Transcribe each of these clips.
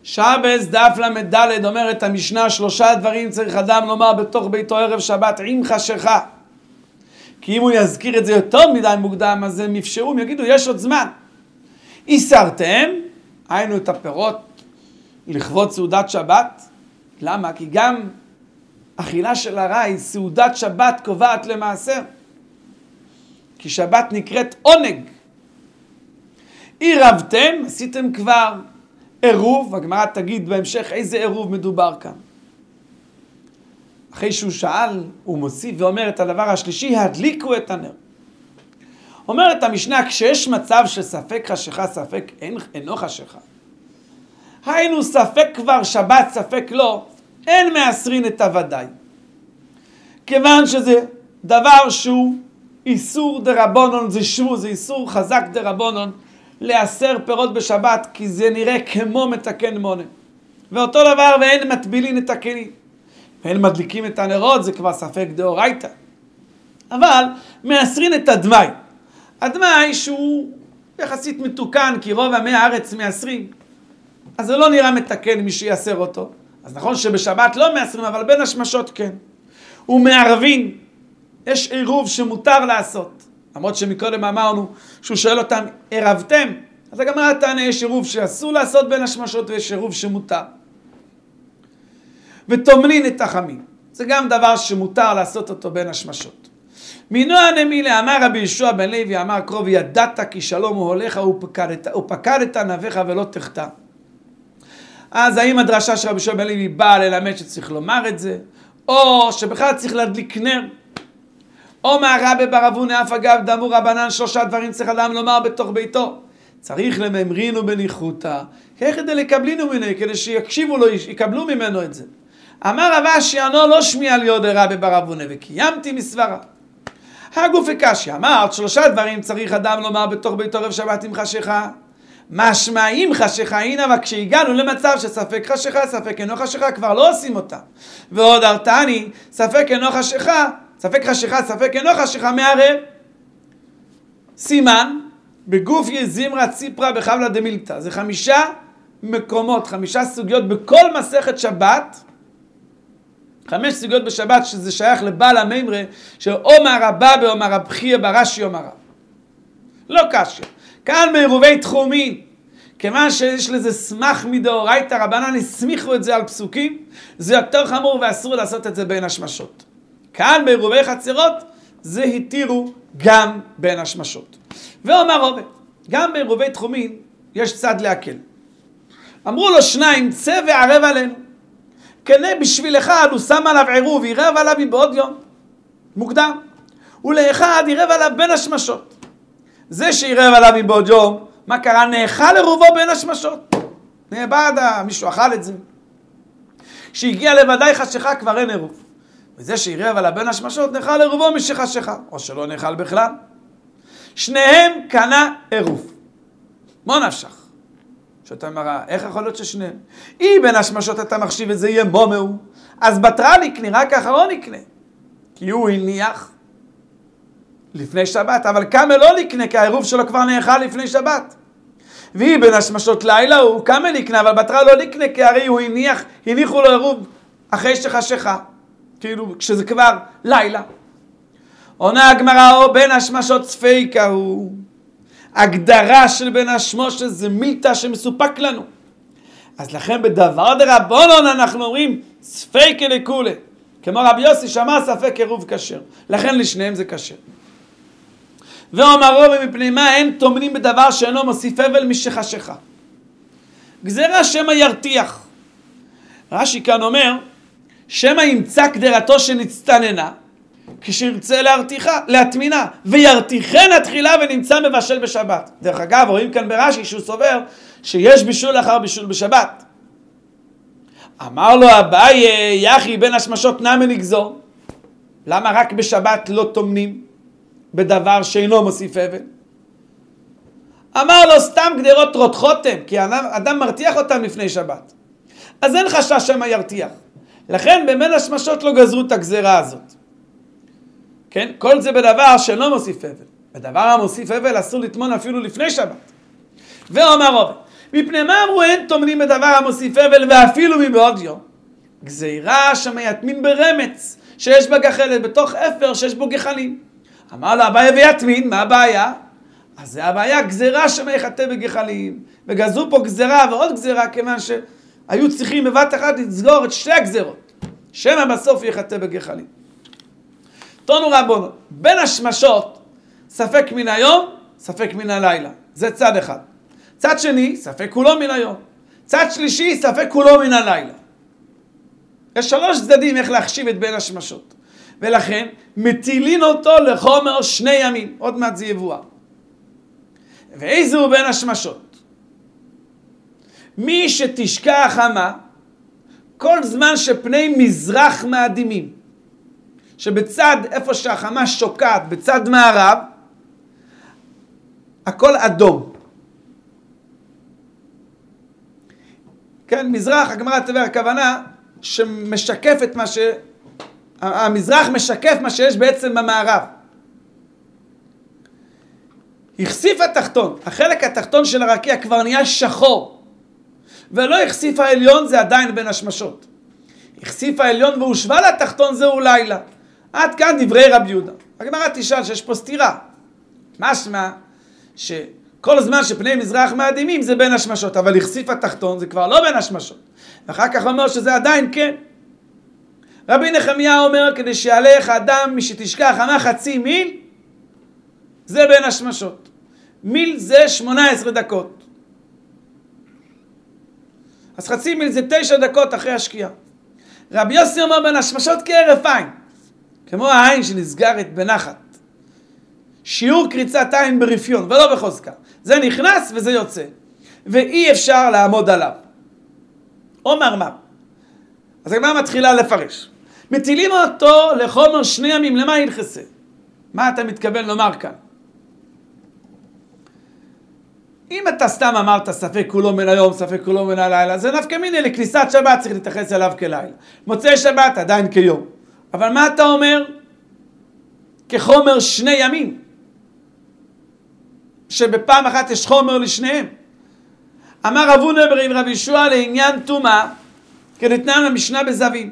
שבס דף למד אומרת המשנה, 3 דברים צריך אדם לומר בתוך ביתו ערב שבת עם חשיכה. כי אם הוא יזכיר את זה יותר מדי מוקדם, אז הם יפשרו, הם יגידו, יש עוד זמן. איסרתם, היינו את הפירות לכבוד סעודת שבת. למה? כי גם אכילה של הרעי, סעודת שבת קובעת למעשר. כי שבת נקראת עונג. עירבתם, עשיתם כבר עירוב, הגמרא תגיד בהמשך איזה עירוב מדובר כאן. אחרי שהוא שאל, הוא מוסיף ואומר את הדבר השלישי, הדליקו את הנר. אומרת המשנה, כשיש מצב של ספק חשיכה, ספק אינו חשיכה. היינו ספק כבר שבת, ספק לא, אין מעשרין את הוודאי. כיוון שזה דבר שהוא איסור דרבנון, זה איסור חזק דרבנון, לאסר פירות בשבת, כי זה נראה כמו מתקן מונה. ואותו דבר, ואין מטבילין את הכלים. ואין מדליקים את הנרות, זה כבר ספק דאורייתא. אבל מעשרין את הדמי. הדמי שהוא יחסית מתוקן, כי רוב עמי הארץ מעשרים. אז זה לא נראה מתקן מי שיאסר אותו. אז נכון שבשבת לא מעשרים, אבל בין השמשות כן. ומערבין, יש עירוב שמותר לעשות. למרות שמקודם אמרנו שהוא שואל אותם, ערבתם? אז הגמרא תענה, יש עירוב שאסור לעשות בין השמשות ויש עירוב שמותר. ותומלין את החמין. זה גם דבר שמותר לעשות אותו בין השמשות. מנוע נמילה, אמר רבי ישוע בן לוי, אמר קרוב, ידעת כי שלום הוא הולך, ופקדת נביך ולא תחטא. אז האם הדרשה של רבי ישוע בן לוי באה ללמד שצריך לומר את זה, או שבכלל צריך להדליק נר, או מהרבי בר אבונה אף אגב דאמרו רבנן 3 דברים צריך אדם לומר בתוך ביתו. צריך לממרינו בניחותא, כדי לקבלינו ממנו, כדי שיקשיבו לו, יקבלו ממנו את זה. אמר רב אשי, ענו לא שמיע לי עוד רבי בר אבונה, וקיימתי מסברה. הגוף וקשי, אמרת 3 דברים צריך אדם לומר בתוך ביתו ערב שבת עם חשיכה. משמע עם חשיכה, הנה, אבל כשהגענו למצב שספק חשיכה, ספק אינו חשיכה, כבר לא עושים אותה. ועוד הרתני, ספק אינו חשיכה, ספק חשיכה, ספק אינו חשיכה, מערב. סימן, בגוף יזימרה ציפרה בחבלה דמילתא. זה 5 מקומות, 5 סוגיות בכל מסכת שבת. 5 סוגיות בשבת שזה שייך לבעל המימרה, שאומר רבא באומר רב חייא ברש"י אומר רב. לא קשיא. כאן בעירובי תחומין, כיוון שיש לזה סמך מדאורייתא, רבנן הסמיכו את זה על פסוקים, זה יותר חמור ואסור לעשות את זה בין השמשות. כאן בעירובי חצרות, זה התירו גם בין השמשות. ואומר רבי, גם בעירובי תחומין יש צד להקל. אמרו לו 2, צא וערב עלינו. כנה בשביל אחד הוא שם עליו עירוב, ירב עליו מבעוד יום, מוקדם. ולאחד ירב עליו בין השמשות. זה שירב עליו מבעוד יום, מה קרה? נאכל עירובו בין השמשות. נאבד, מישהו אכל את זה. שהגיע לוודאי חשיכה כבר אין עירוב. וזה שירב עליו בין השמשות, נאכל עירובו משחשיכה. או שלא נאכל בכלל. שניהם קנה עירוב. מה נפשך? שאתה מראה, איך יכול להיות ששניהם? אם בין השמשות אתה מחשיב את זה יהיה מומהו, אז בתרל יקנה, רק האחרון יקנה. כי הוא הניח לפני שבת, אבל כמה לא לקנה, כי העירוב שלו כבר נאכל לפני שבת. והיא בין השמשות לילה, הוא כמה לקנה, אבל בתרל לא לקנה, כי הרי הוא הניחו לו עירוב אחרי שחשיכה. כאילו, כשזה כבר לילה. עונה הגמרא, או בין השמשות ספיקה הוא. הגדרה של בין השמשות זה מילתא שמסופק לנו. אז לכן בדבר דרבנן אנחנו אומרים ספיקה לכולי. כמו רבי יוסי שאמר ספק עירוב כשר. לכן לשניהם זה כשר. ואומר רבי מפני מה אין טומנים בדבר שאינו מוסיף אבל משחשיכה. גזירה שמא ירתיח. רש"י כאן אומר שמא ימצא קדרתו שנצטננה כשירצה להטמינה, וירתיחן התחילה ונמצא מבשל בשבת. דרך אגב, רואים כאן ברש"י שהוא סובר שיש בישול אחר בישול בשבת. אמר לו אביי, יחי בין השמשות נמי נגזור. למה רק בשבת לא טומנים בדבר שאינו מוסיף אבל? אמר לו סתם גדרות רותחות הם, כי אדם מרתיח אותם לפני שבת. אז אין חשש שמא ירתיח. לכן בין השמשות לא גזרו את הגזרה הזאת. כן? כל זה בדבר שלא מוסיף אבל. בדבר המוסיף אבל אסור לטמון אפילו לפני שבת. ואומר רבי, מפני מה אמרו אין טומנים בדבר המוסיף אבל ואפילו מבעוד יום? גזירה שמייתמין ברמץ שיש בה גחלת בתוך אפר שיש בו גחלים. אמר לו אביי ויתמין, מה הבעיה? אז זה הבעיה, גזירה שמייחטא בגחלים. וגזרו פה גזירה ועוד גזירה כיוון שהיו צריכים בבת אחת לסגור את שתי הגזירות. שמא בסוף יחטא בגחלים. תונו רבונו, בין השמשות ספק מן היום, ספק מן הלילה. זה צד אחד. צד שני, ספק כולו מן היום. צד שלישי, ספק כולו מן הלילה. יש 3 צדדים איך להחשיב את בין השמשות. ולכן מטילין אותו לחומר 2 ימים. עוד מעט זה יבואר. ואיזה הוא בין השמשות? מי שתשקע החמה, כל זמן שפני מזרח מאדימים, שבצד איפה שהחמה שוקעת, בצד מערב, הכל אדום. כן, מזרח, הגמרא תביא הכוונה שמשקף את מה המזרח משקף מה שיש בעצם במערב. החשיף התחתון, החלק התחתון של הרקיע כבר נהיה שחור, ולא החשיף העליון, זה עדיין בין השמשות. החשיף העליון והושווה לתחתון, זהו לילה. עד כאן דברי רבי יהודה. הגמרא תשאל שיש פה סתירה. משמע שכל זמן שפני מזרח מאדימים זה בין השמשות, אבל החשיף התחתון זה כבר לא בין השמשות. ואחר כך אומר שזה עדיין כן. רבי נחמיה אומר, כדי שיעלך אדם משתשכח חמה 0.5 מיל, זה בין השמשות. מיל זה 18 דקות. אז 0.5 מיל זה 9 דקות אחרי השקיעה. רבי יוסי אומר בין השמשות כהרף עין, כמו העין שנסגרת בנחת. שיעור קריצת עין ברפיון ולא בחוזקה. זה נכנס וזה יוצא. ואי אפשר לעמוד עליו. אומר מה? אז הגמרא מתחילה לפרש. מטילים אותו לחומר 2 ימים, למה ינכסה? מה אתה מתכוון לומר כאן? אם אתה סתם אמרת ספק כולו מן היום, ספק כולו מן הלילה, זה נפקא מינה לכניסת שבת צריך להתייחס אליו כלילה. מוצאי שבת עדיין כיום. אבל מה אתה אומר? כחומר 2 ימים. שבפעם אחת יש חומר לשניהם. אמר רב הונא ברב רבי יהושע לעניין טומאה, כדתנן המשנה בזווים.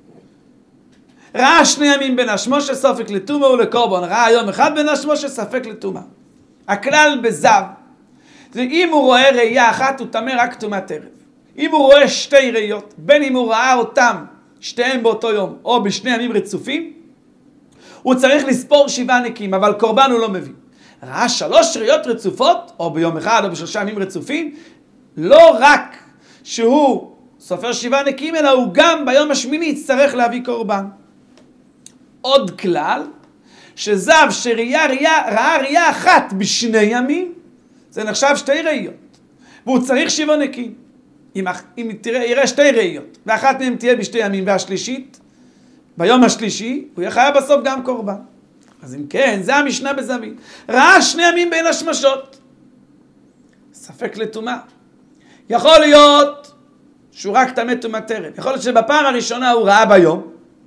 ראה 2 ימים בין השמושה ספק לטומאה ולקורבן. ראה יום אחד בין השמושה ספק לטומאה. הכלל בזב, זה אם הוא רואה ראייה אחת הוא טמא רק טומאת ערב. אם הוא רואה 2 ראיות, בין אם הוא ראה אותם שתיהם באותו יום או ב2 ימים רצופים, הוא צריך לספור 7 נקיים, אבל קורבן הוא לא מביא. ראה 3 ראיות רצופות, או ביום אחד או ב3 ימים רצופים, לא רק שהוא סופר 7 נקיים, אלא הוא גם ביום השמיני יצטרך להביא קורבן. עוד כלל, שזב ראה ראייה אחת ב2 ימים, זה נחשב 2 ראיות. והוא צריך 7 נקיים. אם יראה 2 ראיות, ואחת מהן תהיה ב2 ימים, והשלישית, ביום השלישי, הוא יחיה בסוף גם קורבן. אז אם כן, זה המשנה בזווים. ראה 2 ימים בין השמשות. ספק לטומאה. יכול להיות שהוא רק טמא טומאת ערב. יכול להיות שבפעם הראשונה הוא ראה ביום,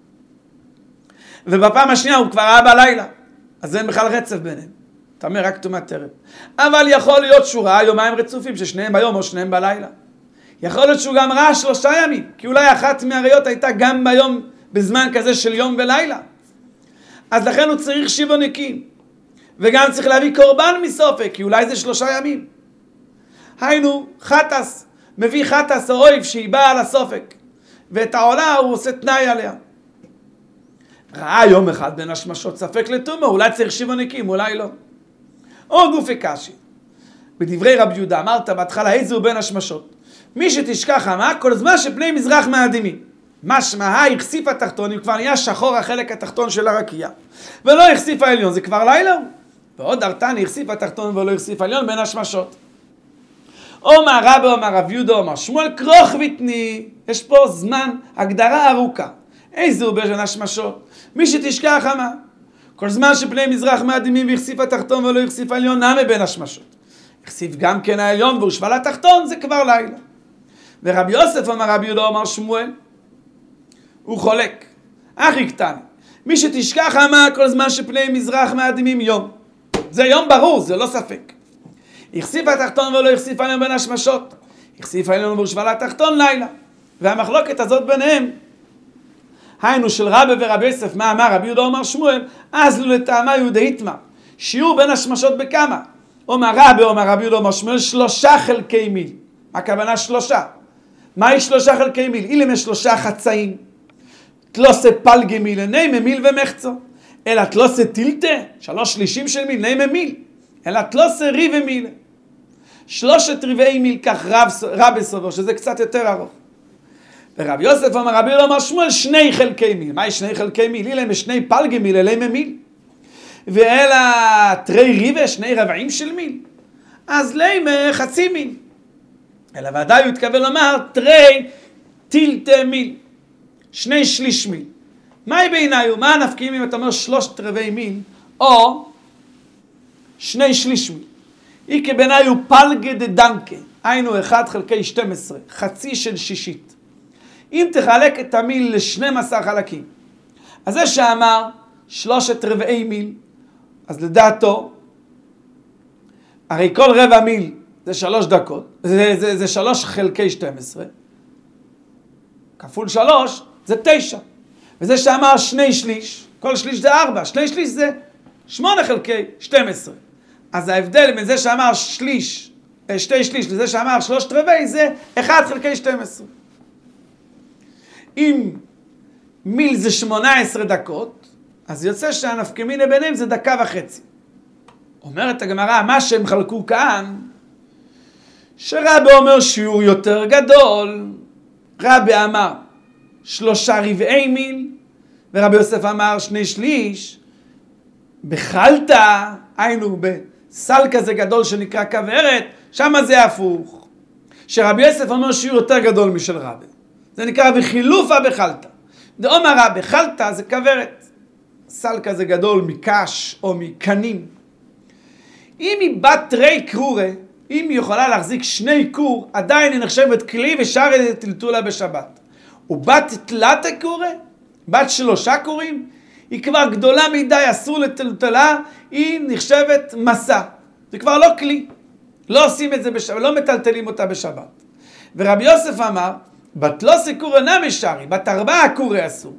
ובפעם השנייה הוא כבר ראה בלילה. אז אין בכלל רצף ביניהם. טמא רק טומאת ערב. אבל יכול להיות שהוא ראה יומיים רצופים, ששניהם ביום או שניהם בלילה. יכול להיות שהוא גם ראה 3 ימים, כי אולי אחת מהראיות הייתה גם ביום, בזמן כזה של יום ולילה. אז לכן הוא צריך 7 נקיים. וגם צריך להביא קורבן מסופק, כי אולי זה 3 ימים. היינו, חטס, מביא חטס או אויב שהיא באה על הסופק. ואת העולה הוא עושה תנאי עליה. ראה יום אחד בין השמשות ספק לטומאה, אולי צריך 7 נקיים, אולי לא. או גופי קשי. בדברי רבי יהודה אמרת בהתחלה, איזה הוא בין השמשות? מי שתשכח חמה, כל זמן שפני מזרח מאדימים. משמע, החשיף התחתון, כבר נהיה שחור החלק התחתון של הרקיע. ולא החשיף העליון, זה כבר לילה. ועוד ארתני החשיף התחתון ולא החשיף העליון בין השמשות. אומר רבי, אומר רב יהודה, אומר שמואל, כרוך ותני. יש פה זמן, הגדרה ארוכה. איזה הוא בין השמשות? מי שתשכח חמה. כל זמן שפני מזרח מאדימים והחשיף התחתון ולא החשיף העליון, נמה בין השמשות. החשיף גם כן העליון והושווה לתחתון, זה כבר לילה. ורבי יוסף אומר רבי יהודה, אומר שמואל, הוא חולק. אחי קטן, מי שתשכח חמה כל זמן שפני מזרח מאדימים יום. זה יום ברור, זה לא ספק. החשיף התחתון ולא החשיף עלינו בין השמשות. החשיף עלינו ברשבל התחתון לילה. והמחלוקת הזאת ביניהם, היינו של רבי ורבי יוסף, מה אמר רבי יהודה אומר שמואל, אז לו לטעמה יהודה התמה. שיעור בין השמשות בכמה? אומר רבי יהודה אומר שמואל 3 חלקי מיל. הכוונה 3. מהי 3 חלקי מיל? אילם יש 3 חצאים. תלוסה פלגי מיל, נימה מיל ומחצו. אלא תלוסה טילטה, 3/3 של מיל, נימה מיל. אלא תלוסה ריבי מיל. 3 רבעי מיל, כך רבי סובר, שזה קצת יותר ארוך. ורבי יוסף אומר, רבי יהודה אומר שמואל 2 חלקי מיל. מהי 2 חלקי מיל? אילם 2 פלגי מיל, אלימה מיל. ואלא תרי ריבה, 2 רבעים של מיל. אז לימה חצי מיל. אלא ודאי הוא התכוון לומר, תרי טילטה מיל. 2/3 מיל. מהי בעיניי? מה הנפקים אם אתה אומר 3/4 מיל, או 2/3 מיל? איקה בעיניי הוא פלגה דדנקה. היינו 1 חלקי 12, חצי של 1/6. אם תחלק את המיל ל12 חלקים, אז זה שאמר 3/4 מיל, אז לדעתו, הרי כל רבע מיל זה 3 דקות, זה 3 חלקי 12, כפול 3 זה 9, וזה שאמר 2/3, כל שליש זה 4, 2/3 זה 8 חלקי 12, אז ההבדל בין זה שאמר 2/3 לזה שאמר 3/4 זה 1 חלקי 12. אם מיל זה 18 דקות, אז יוצא שהנפקמינה ביניהם זה 1.5 דקות. אומרת הגמרא, מה שהם חלקו כאן, שרבי אומר שיעור יותר גדול, רבי אמר 3/4 מיל, ורבי יוסף אמר 2/3, בחלטה, היינו בסל כזה גדול שנקרא כוורת, שמה זה הפוך. שרבי יוסף אומר שיעור יותר גדול משל רבי. זה נקרא בחילופה בחלטה. דאמר רבי, חלטה זה כוורת. סל כזה גדול מקש או מקנים. אם היא בת תרי קרורה, אם היא יכולה להחזיק 2 קור, עדיין היא נחשבת כלי ושאר טלטולה בשבת. ובת תלת קורה, בת 3 קורים, היא כבר גדולה מדי, אסור לטלטלה, היא נחשבת מסע. זה כבר לא כלי. לא עושים את זה בשבת, לא מטלטלים אותה בשבת. ורבי יוסף אמר, בת לא סקורה נמי שרי, בת 4 קורה אסור.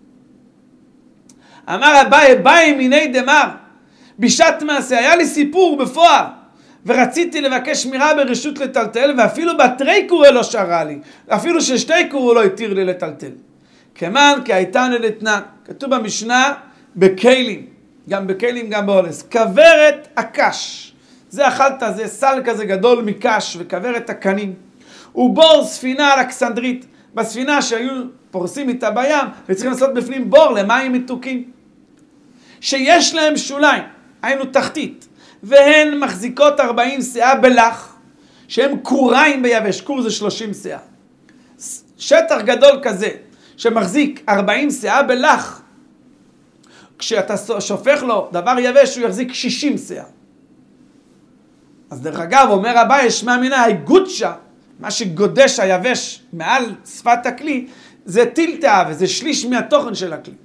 אמר אביי, באי מיני דמר, בשעת מעשה, היה לי סיפור בפועל, ורציתי לבקש מירה ברשות לטלטל, ואפילו בת 3 קורה לא שרה לי, אפילו ש2 קורה לא התיר לי לטלטל. כמן כהייתן לתנן, כתוב במשנה, בכלים, גם בכלים גם באולס, כוורת הקש, זה אכלת, זה סל כזה גדול מקש, וכוורת הקנים, ובור ספינה אלכסנדרית, בספינה שהיו פורסים איתה בים, וצריכים לעשות בפנים בור למים מתוקים, שיש להם שוליים, היינו תחתית, והן מחזיקות 40 שאה בלח, שהם קוריים ביבש, קור זה 30 שאה. שטח גדול כזה, שמחזיק 40 שאה בלח, כשאתה שופך לו דבר יבש, הוא יחזיק 60 שאה. אז דרך אגב, אומר אביי, שמע מינה, הגודשה, מה שגודש היבש מעל שפת הכלי, זה טילטה, וזה שליש מהתוכן של הכלי.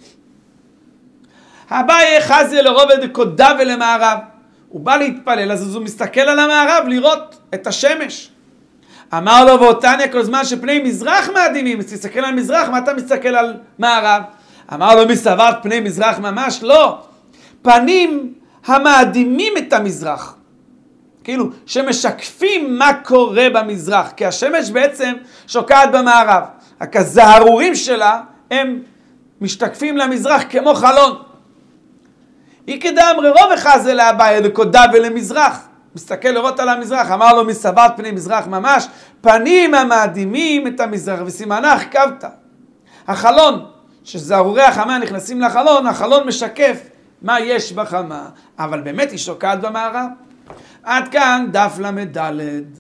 אביי חזי לרובד קודה ולמערב. הוא בא להתפלל, אז הוא מסתכל על המערב לראות את השמש. אמר לו, ואותניה כל זמן שפני מזרח מאדימים, אז תסתכל על מזרח, מה אתה מסתכל על מערב? אמר לו, מסתבר פני מזרח ממש? לא. פנים המאדימים את המזרח. כאילו, שמשקפים מה קורה במזרח. כי השמש בעצם שוקעת במערב. רק הזהרורים שלה, הם משתקפים למזרח כמו חלון. היא כדאם רוב אחד זה לאביי, לקודה ולמזרח. מסתכל לראות על המזרח, אמר לו מסתבר פני מזרח ממש, פנים המאדימים את המזרח, וסימנה חכבת. החלון, שזהרורי החמה נכנסים לחלון, החלון משקף מה יש בחמה, אבל באמת היא שוקעת במערב. עד כאן דף למד ד'.